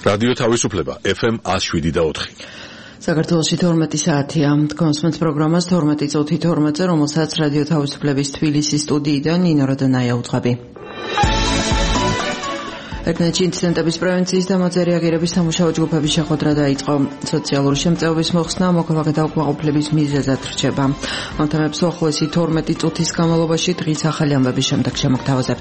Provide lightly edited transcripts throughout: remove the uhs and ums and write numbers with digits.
რადიო თავისუფლება FM 107.4. საქართველოში 12 საათია. კონსმენს პროგრამას 12 წუთი 12-ზე, რომელსაც რადიო თავისუფლების თბილისის სტუდიიდან ნინო როდანაია უძღვები. ერთმანეთში ინციდენტების პრევენციის და მათზე რეაგირების სამუშაო ჯგუფების შეხვედრა დაიწყო. სოციალური შემწეობის მოხსნა მოქალაქეთა დაუკმაყოფილების მიზეზად რჩება. ამ თემებს უახლოესი 12 წუთის განმავლობაში დღის ახალი ამბების შემდეგ შემოგთავაზებთ.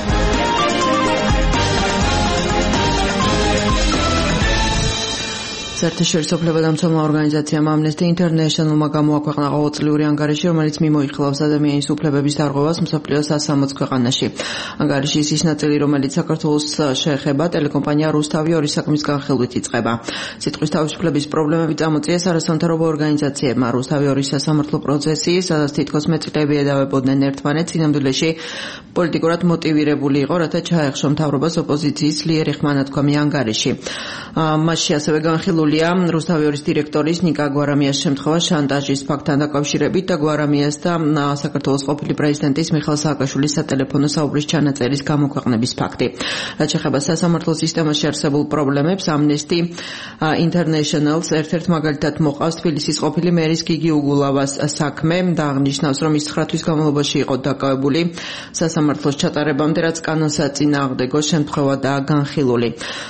საერთაშორისო უფლებადამცველმა ორგანიზაციამ Amnesty International-მა გამოაქვეყნა ყოველწლიური ანგარიში, რომელიც მიმოიხილავს ადამიანის უფლებების დარღვევას მსოფლიოს 160 ქვეყანაში. ანგარიშის ის ნაწილი, რომელიც საქართველოს შეეხება, ტელეკომპანია რუსთავი ორი საქმის განხილვით იწყება. სიტყვის თავისუფლების პრობლემები წამოწიეს არასამთავრობო ორგანიზაციებმა. რუსთავი ორი სასამართლო პროცესი, სადაც თითქოს მეტწილები ედავებოდნენ ერთმანეთს, სინამდვილეში პოლიტიკურად მოტივირებული იყო, რათა ჩაეხშო მთავრობას ოპოზიციის ძლიერი ხმანათქვამი ანგარიში. მასში ასევე განხილული რუსთავი ორის დირექტორის ნიკა გვარამიას შემთხვევა შანტაჟის ფაქტთან დაკავშირებით და გვარამიას და საქართველოს ყოფილი პრეზიდენტის მიხეილ სააკაშვილის სატელეფონო საუბრის ჩანაწერის გამოქვეყნების ფაქტი. რაც შეეხება სასამართლო სისტემაში არსებულ პრობლემებს, Amnesty International-ს ერთ-ერთ მაგალითად მოყავს თბილისის ყოფილი მერის გიგი უგულავას საქმე და აღნიშნავს, რომ ის 9 თვის განმავლობაში იყო დაკავებული სასამართლოს ჩატარებამდე, რაც კანონსაწინააღმდეგო შემთხვევა და განხილული.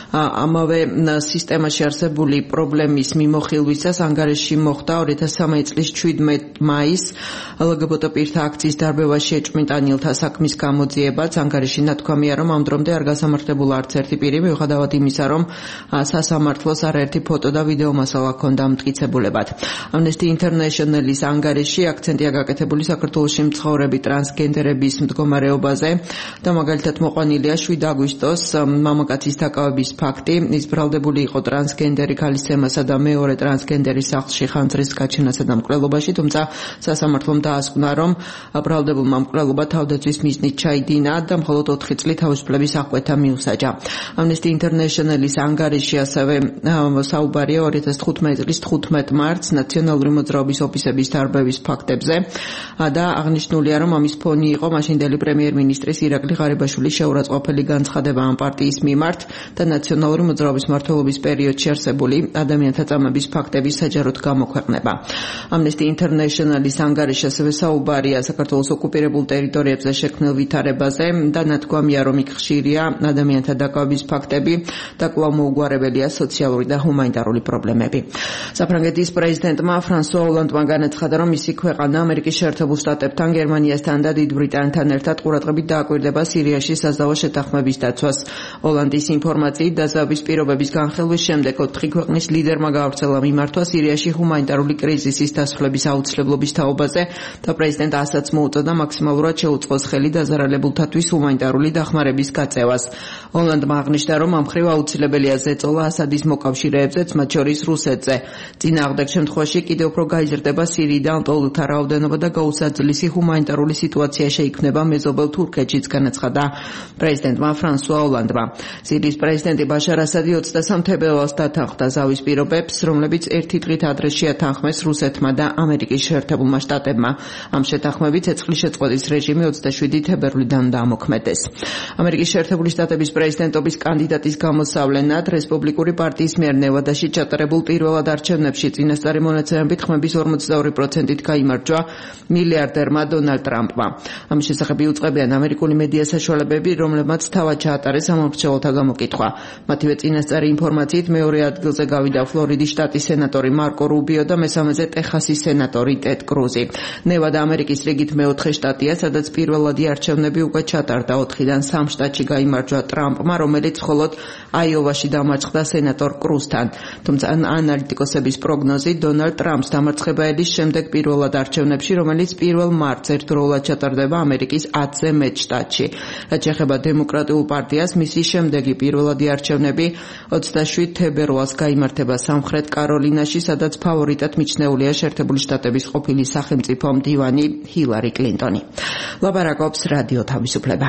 ამავე სისტემაში არსებული პრობლემის მიმოხილვისას ანგარიში მოხდა 2003 წლის 17 მაისს LGBT პირთა აქციის დარბევაში ეჭვმიტანილთა საქმის გამოძიებაც. ანგარიში ნათქვამია, რომ ამ დრომდე არ გასამართლებულა არც ერთი პირი, მიუხედავად იმისა, რომ სასამართლოს არაერთი ფოტო და ვიდეო მასალა ჰქონდა მტკიცებულებად. Amnesty International-ის ანგარიში აქცენტია გაკეთებული საქართველოში მცხოვრები ტრანსგენდერების მდგომარეობაზე და მაგალითად მოყვანილია 7 აგვისტოს მამაკაცის დაკავების ფაქტი. ის ბრალდებული იყო ტრანსგენდერი ქალის ცემასა და მეორე ტრანსგენდერის სახლში ხანძრის გაჩენასა და მკვლელობაში, თუმცა სასამართლომ დაასკვნა, რომ ბრალდებულმა მკვლელობა თავდაცვის მიზნით ჩაიდინა და მხოლოდ 4 წლით თავისუფლების აღკვეთა მიუსაჯა. Amnesty International-ის ანგარიში ასევე საუბარია 2015 წლის 15 მარტს ნაციონალური მოძრაობის ოფისების დარბევის ფაქტებზე და აღნიშნულია, რომ ამის ფონი იყო მაშინდელი პრემიერ-მინისტრის ირაკლი ღარიბაშვილის შეურაცხყოფელი განცხადება ამ პარტიის მიმართ და ნაციონალური მოძრაობის მმართველობის პერიოდში არსებული ადამიანთა წამების ფაქტების საჯაროდ გამოქვეყნება. Amnesty International-ის ანგარიში ასევე საუბარია საქართველოს ოკუპირებულ ტერიტორიებზე შექმნილ ვითარებაზე და ნათქვამია, რომ იქ ხშირია ადამიანთა დაკავების ფაქტები და კვლავ მოუგვარებელია სოციალური და ჰუმანიტარული პრობლემები. საფრანგეთის პრეზიდენტმა ფრანსუა ოლანდმა განაცხადა, რომ მისი ქვეყანა ამერიკის შეერთებულ შტატებთან, გერმანიასთან და დიდ ბრიტანეთთან ერთად ყურადღებით დააკვირდება სირიაში საზავო შეთანხმების დაცვას. ოლანდის ინფორმაციით დაზავების პირობების განხილვის შემდეგ 4 ქვეყნის ლიდერმა გაავრცელა მიმართვა სირიაში ჰუმანიტარული კრიზისის დასრულების აუცილებლობის თაობაზე და პრეზიდენტ ასადს მოუწოდა მაქსიმალურად შეუწყოს ხელი დაზარალებულთათვის ჰუმანიტარული დახმარების გაწევას. ოლანდმა აღნიშნა, რომ ამ მხრივ აუცილებელია ზეწოლა ასადის მოკავშირეებზეც, მათ შორის რუსეთზე. წინააღმდეგ შემთხვევაში კიდევ უფრო გაიზრდება სირიიდან ლტოლვილთა რაოდენობა და გაუსაძლისი ჰუმანიტარული სიტუაცია შეიქმნება მეზობელ თურქეთშიც, განაცხადა პრეზიდენტმა ფრანსუა ოლანდმა. სირიის პრეზიდენტი ბაშარ ასადი 23 თებერვალს დათანხმდა ზავის პირობებს, რომლებიც ერთი დღით ადრე შეათანხმეს რუსეთმა და ამერიკის შეერთებულმა შტატებმა. ამ შეთანხმებით ცეცხლის შეწყვეტის რეჟიმი 27 თებერვლიდან დაამოქმედეს. ამერიკის შეერთებული შტატების პრეზიდენტობის კანდიდატის გამოსავლენად რესპუბლიკური პარტიის მიერ ნევადაში ჩატარებულ პირველად არჩევნებში წინასწარი მონაცემებით ხმების 42%-ით გაიმარჯვა მილიარდერმა დონალდ ტრამპმა. ამის შესახებ იუწყებიან ამერიკული მედია საშუალებები, რომლებმაც თავად ჩაატარეს სამომრჩეველთა გამოკითხვა. მათივე წინასწარი ინფორმაციით მეორე ადგილზე გავიდა ფლორიდის შტატის სენატორი მარკო რუბიო და მესამეზე ტეხასის სენატორი ტედ კრუზი. ნევადა ამერიკის რიგით მეოთხე შტატია, სადაც პირველადი არჩევნები უკვე ჩატარდა. 4-დან 3 შტატში გაიმარჯვა ტრამპმა, რომელიც მხოლოდ აიოვაში დამარცხდა სენატორ კრუზთან. თუმცა ანალიტიკოსების პროგნოზით დონალდ ტრამპს დამარცხება ედის შემდეგ პირველად არჩევნებში, რომელიც 1 მარტს ერთდროულად ჩატარდება ამერიკის 10-ზე მეტ შტატში. რაც შეეხება დემოკრატიულ პარტიას, მისი შემდეგი პირველადი არჩევნები 27 თებერვალს გაიმართება სამხრეთ კაროლინაში, სადაც ფავორიტად მიჩნეულია შეერთებული შტატების ყოფილი სახელმწიფო მდივანი ჰილარი კლინტონი. ლაპარაკობს რადიო თავისუფლება.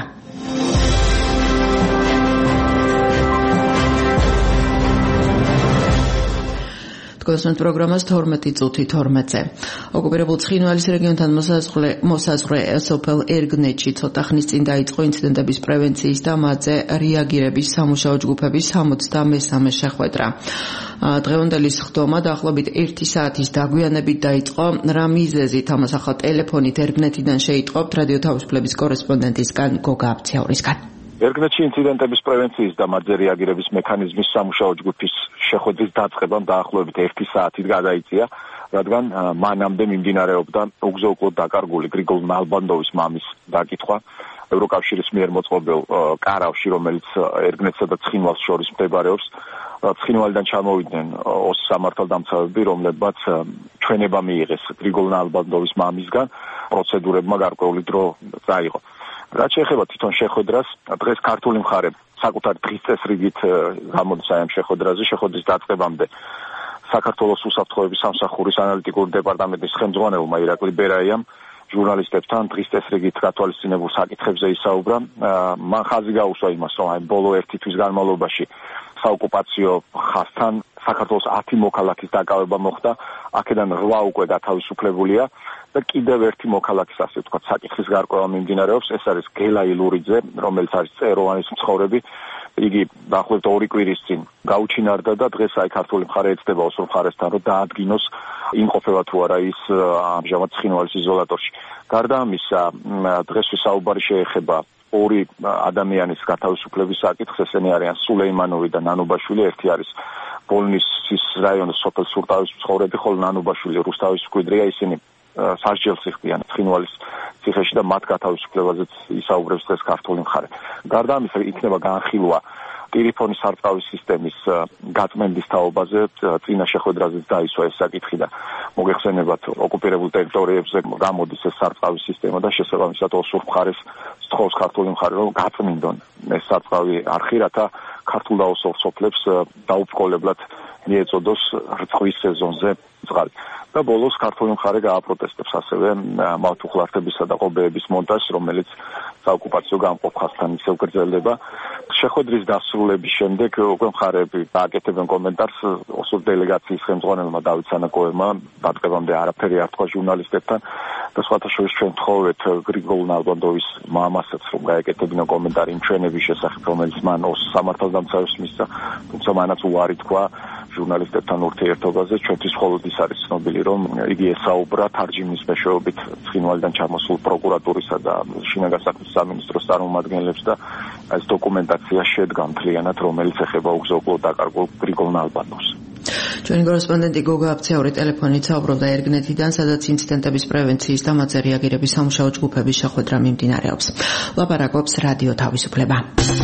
Თქვენს პროგრამას 12 წუთი 12-ზე. ოკუპირებულ ცხინვალის რეგიონთან მოსაზღვრე სოფელ ერგნეთში ცოტა ხნის წინ დაიწყო ინციდენტების პრევენციის და მათზე რეაგირების სამუშაო ჯგუფების 63-მე შეხვედრა. დღევანდელი სხდომა დაახლოებით 1 საათის დაგვიანებით დაიწყო. რა მიზეზით ამას ახლა ტელეფონით ერგნეთიდან შეიტყობთ რადიო თავისუფლების კორესპონდენტისგან გოგა აბციაურისგან. ერგნეთში ინციდენტების პრევენციის და მათზე რეაგირების მექანიზმის სამუშაო ჯგუფის შეხვედრის დაწყებამ დაახლოებით 1 საათით გადაიწია, რადგან მანამდე მიმდინარეობდა უგზო-უკვლოდ დაკარგული გრიგოლ ნალბანდოვის მამის დაკითხვა ევროკავშირის მიერ მოწყობილ კარავში, რომელიც ერგნეთსა და ცხინვალს შორის მდებარეობს. ცხინვალიდან ჩამოვიდნენ 20 სამართალდამცავები, რომლებმაც ჩვენება მიიღეს გრიგოლ ნალბანდოვის მამისგან, პროცედურებმა გარკვეული დრო წაიღო. რაც შეეხება თვითონ შეხვედრას, დღეს ქართული მხარე საკუთარი დღის წესრიგით გამოდის ამ შეხვედრაზე. შეხვედრის დაწყებამდე საქართველოს უსაფრთხოების სამსახურის ანალიტიკური დეპარტამენტის ხელმძღვანელმა ირაკლი ბერაიამ ჟურნალისტებთან დღის წესრიგით გათვალისწინებულ საკითხებზე ისაუბრა. მან ხაზი გაუსვა იმას, რომ ბოლო 1 თვის განმავლობაში საოკუპაციო ხაზთან საქართველოს 10 მოქალაქის დაკავება მოხდა, აქედან 8 უკვე გათავისუფლებულია და კიდევ 1 მოქალაქის, ასე ვთქვათ, საკითხის გარკვევა მიმდინარეობს. ეს არის გელა ილურიძე, რომელიც არის წეროვანის მცხოვრები. იგი დაახლოებით 2 კვირის წინ გაუჩინარდა და დღეს აი ქართული მხარე ეცდება ოსურ მხარესთან, რომ დაადგინოს იმყოფება თუ არა ის ამჟამად ცხინვალის იზოლატორში. გარდა ამისა, დღეს საუბარი შეეხება 2 ადამიანის გათავისუფლების საკითხს, ესენი არიან სულეიმანოვი და ნანუბაშვილი. ერთი არის ბოლნისის რაიონის სოფელ სურტავის მცხოვრები, ხოლო ნანუბაშვილი რუსთავის მკვიდრია. ისინი სასჯელს იხდიან ცხინვალის ციხეში და მათ გათავისუფლებაზეც ისაუბრებს დღეს ქართული მხარე. გარდა ამისა, იქნება განხილვა ტელეფონის სარწყავის სისტემის გაწმენდის თაობაზე. წინა შეხვედრაზეც დაისვა ეს საკითხი და მოგეხსენებათ, ოკუპირებულ ტერიტორიებზე გამოდის ეს სარწყავის სისტემა და შესაბამისად ოსურ მხარეს სთხოვს ქართული მხარე, რომ გაწმინდონ ეს სარწყავი არხი, რათა ქართულ და ოსურ სოფლებს დაუბრკოლებლად მიეწოდოს რწვის სეზონზე წყალი. და ბოლოს ქართული მხარე გააპროტესტებს ასევე მავთუხლართებისა და ყობეების მონტაჟს, რომელიც საოკუპაციო გამყოფ ხაზთან ისევ გრძელდება. შეხვედრის დასრულების შემდეგ უკვე მხარეები დააკეთებენ კომენტარს. ოსურ დელეგაციის ხელმძღვანელმა დავით სანაკოევმა დაწყებამდე არაფერი არ თქვა ჟურნალისტებთან და სხვათა შორის ჩვენ ვთხოვეთ გრიგოლ ნალბანდოვის მამასაც, რომ გაეკეთებინა კომენტარი იმ ჩვენების შესახებ, რომელიც მან სამართალდამცავებს მისცა, თუმცა მანაც უარი თქვა ჟურნალისტებთან ურთიერთობაზე. ჩვენთვის მხოლოდ ის არის ცნობილი, რომ იგი ესაუბრა თარჯიმნის მეშვეობით ცხინვალიდან ჩამოსულ პროკურატურისა და შინაგან საქმეთა სამინისტროს წარმომადგენლებს და ეს დოკუმენტაცია შედგა მთლიანად, რომელიც ეხება უგზო-უკვლოდ დაკარგულ გრიგოლ ნალბანდოვს. ჩვენი კორესპონდენტი გოგა აბციაური ტელეფონით საუბრობდა ერგნეთიდან, სადაც ინციდენტების პრევენციის და მათზე რეაგირების სამუშაო ჯგუფების შეხვედრა მიმდინარეობს. ლაპარაკობს რადიო თავისუფლება.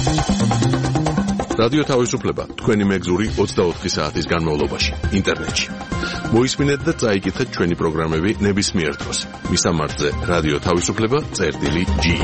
რადიო თავისუფლება თქვენი მეგზური 24 საათის განმავლობაში ინტერნეტში. მოისმინეთ და წაიკითხეთ ჩვენი პროგრამები ნებისმიერ დროს. მისამართზე რადიო თავისუფლება.ge.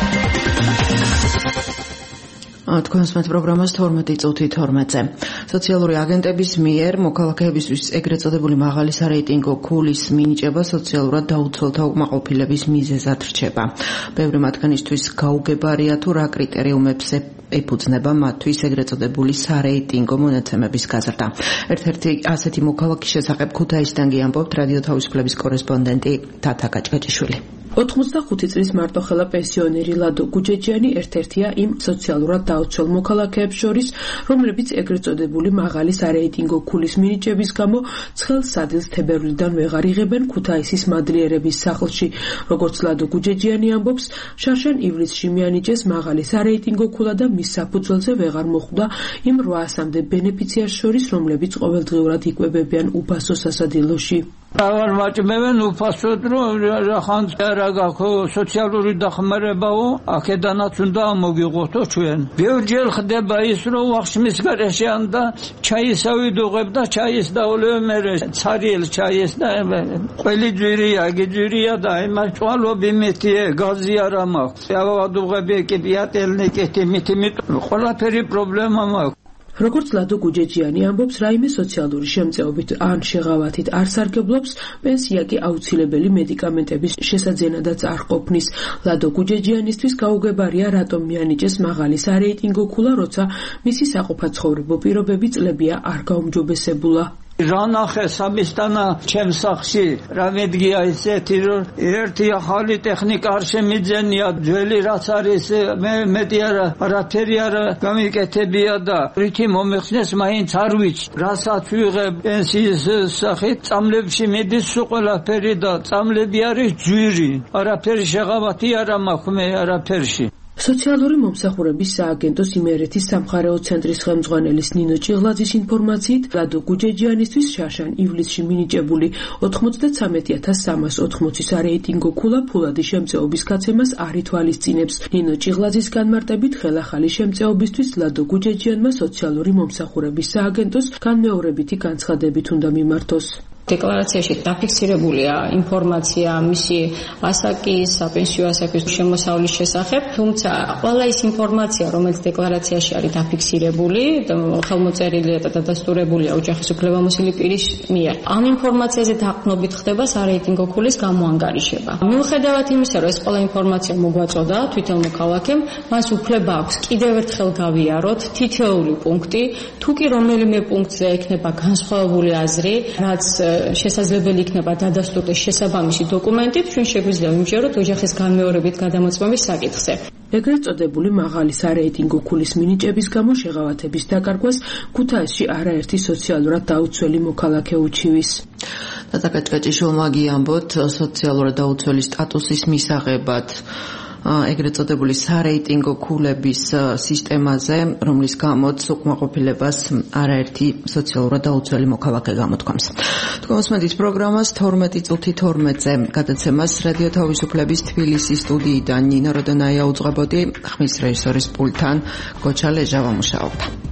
თქვენს პროგრამას 12 წუთი 12-ზე. სოციალური აგენტების მიერ მოქალაქეებისთვის ეგრეთ წოდებული მაღალი სარეიტინგო ქულის მინიჭება სოციალურად დაუცველთა უკმაყოფილების მიზეზად რჩება. ბევრი მათგანისთვის გაუგებარია თუ რა კრიტერიუმებს ეფუძნება მათთვის ეგრეთ წოდებული სარეიტინგო მონაცემების გაზრდა. ერთ-ერთი ასეთი მოქალაქის შესახებ ქუთაისიდან გიამბობთ რადიო თავისუფლების კორესპონდენტი თათა გაჭგაჭიშვილი. 85 წლის მარტოხელა პენსიონერი ლადო გუჯეჯიანი ერთ-ერთია იმ სოციალურად დაუცველ მოქალაქეებს შორის, რომლებიც ეგრეთ წოდებული მაღალი სარეიტინგო ქულის მინიჭების გამო ცხელ სადილს თებერვლიდან ვეღარ იღებენ ქუთაისის მადლიერების სახლში. როგორც ლადო გუჯეჯიანი ამბობს, შარშან ივლისში მიანიჭეს მაღალი სარეიტინგო ქულა და მის საფუძველზე ვეღარ მოხვდა იმ 800-მდე ბენეფიციარს შორის, რომლებიც ყოველდღიურად იკვებებიან უფასო სასადილოში. აღარ ვაჭმევენ უფასოდ, რომ ხან რა გაქვს სოციალური დახმარებაო, აქედანაც უნდა მოგიღოთო ჩვენ. ბევრჯერ ხდება ის, რომ ვახშმის გარეშეან და ჩაისავი დუღებ და ჩაის დაოლევ მერე ცარიელ ჩაის და ყველი ძვირია, გიძვირია და იმას ჭვალობი მეთიე, გაზი არა მაქვს. ავადუღები კი პიატელნიკეთი მითიმით ყველაფერი პრობლემა მაქვს. როგორც ლადო გუჯეჯიანი ამბობს, რაიმე სოციალური შემწეობით ან შეღავათით არ სარგებლობს, პენსია კი აუცილებელი მედიკამენტების შესაძენადაც არ ყოფნის. ლადო გუჯეჯიანისთვის გაუგებარია, რატომ მიანიჭეს მაღალი სარეიტინგო ქულა, როცა მისი საყოფაცხოვრებო პირობები წლებია არ გაუმჯობესებულა. Ռանախ է Սամիստանա չեմ սախշի ռամեդգիա իսეთი որ ერთი խալի տեխնիկ Արշեմիդզենիա ջելի ռացարիս մեդիարա ռաթերիարա կամիկեթեբիադա ռիթի մոմեխնես մային ցարվիչ ռասացյուղըենսիս սախի ծամլեվշի մեդիս սուყոլա պերիդա ծամլեբիարի ջուրի արაფერი შეღავათი არა მაქვს მე არაფერში სოციალური მომსახურების სააგენტოს იმერეთის სამხარეო ცენტრის ხელმძღვანელის ნინო ჭიღლაძის ინფორმაციით, ლადო გუჯეჯიანისთვის შარშან ივლისში მინიჭებული 93380-ის არეიტინგო ქულა ფულადი შემწეობის გაცემას არ ითვალისწინებს. ნინო ჭიღლაძის განმარტებით, ხელახალი შემწეობისთვის ლადო გუჯეჯიანმა სოციალური მომსახურების სააგენტოს განმეორებითი განცხადებით უნდა მიმართოს. დეკლარაციაში დაფიქსირებულია ინფორმაცია მისი ასაკის, საპენსიო ასაკის შემოსავლის შესახებ, თუმცა ყველა ის ინფორმაცია, რომელიც დეკლარაციაში არის დაფიქსირებული, ხელმოწერილი და დადასტურებულია ოჯახის უფლებამოსილი პირის მიერ. ამ ინფორმაციაზე დაყრდნობით ხდება სარეიტინგო ქულის გამოანგარიშება. მიუხედავად იმისა, რომ ეს ყველა ინფორმაცია მოგვაწოდა თვითონ მოქალაქემ, მას უფლება აქვს კიდევ ერთხელ გავიაროთ თითოეული პუნქტი, თუ კი რომელიმე პუნქტზე ექნება განსხვავებული აზრი, რაც შესაძლებელი იქნება დადასტურდეს შესაბამისი დოკუმენტით, ჩვენ შეგვიძლია ვიმჯეროთ ოჯახის განმეორებით გადამოწმების საკითხზე. ეგრეთ წოდებული მაღალი სარეიტინგო ქულის მინიჭების გამო შეღავათების დაკარგვას ქუთაისში არაერთი სოციალურად დაუცველი მოქალაქე უჩივის. დაკაჭკაჭიშვილმა გიამბოთ სოციალურად დაუცველი სტატუსის მისაღებად ეგრეთ წოდებული სარეიტინგო ქულების სისტემაზე, რომლის გამოც უკმაყოფილებას არაერთი სოციალურად დაუცველი მოქალაქე გამოთქვამს. თქოსმეთის პროგრამას 12:12-ზე გადაცემას რადიო თავისუფლების თბილისის სტუდიიდან ნინო როდონაია უძღვებოდი, ხმის რეჟისორის პულტთან გოჩა ლეჟავა მუშაობდა.